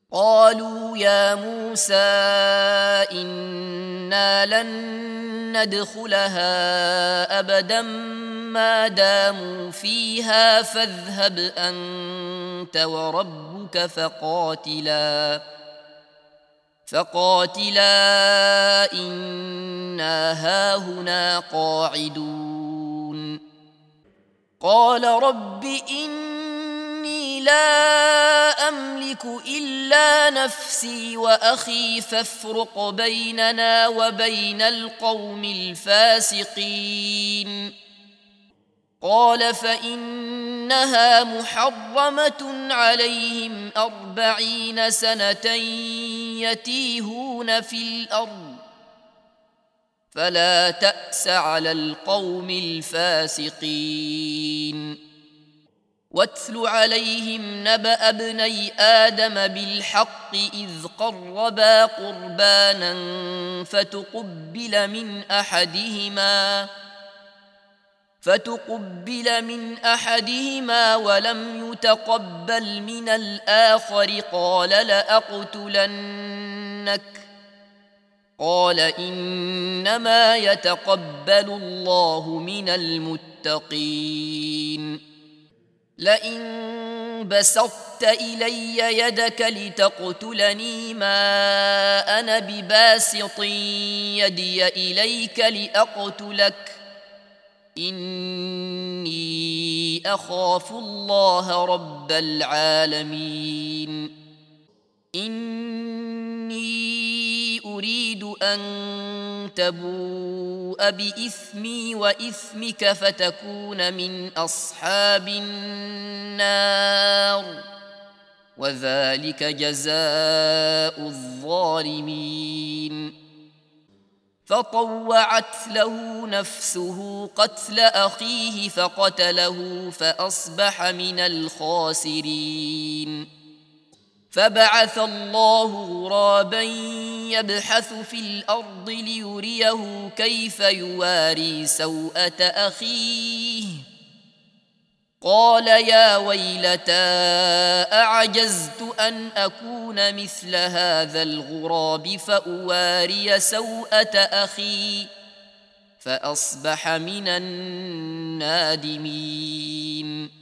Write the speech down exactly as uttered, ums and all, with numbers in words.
قالوا يا موسى إنا لن ندخلها أبدا ما داموا فيها فاذهب أنت وربك فقاتلا فقاتلا إنا هاهنا قاعدون قال رب إني لا أملك إلا نفسي وأخي فافرق بيننا وبين القوم الفاسقين قال فإنها محرمة عليهم أربعين سنة يتيهون في الأرض فلا تأس على القوم الفاسقين واتل عليهم نبأ ابني آدم بالحق إذ قربا قربانا فتقبل من أحدهما فتقبل من أحدهما ولم يتقبل من الآخر قال لأقتلنك قال إنما يتقبل الله من المتقين لئن بسطت إلي يدك لتقتلني ما أنا بباسط يدي إليك لأقتلك إني أخاف الله رب العالمين إني أريد أن تبوء بإثمي وإثمك فتكون من أصحاب النار وذلك جزاء الظالمين فطوعت له نفسه قتل أخيه فقتله فأصبح من الخاسرين فبعث الله غرابا يبحث في الأرض ليريه كيف يواري سوءة أخيه قال يا ويلتى أعجزت أن أكون مثل هذا الغراب فأواري سوءة أخي فأصبح من النادمين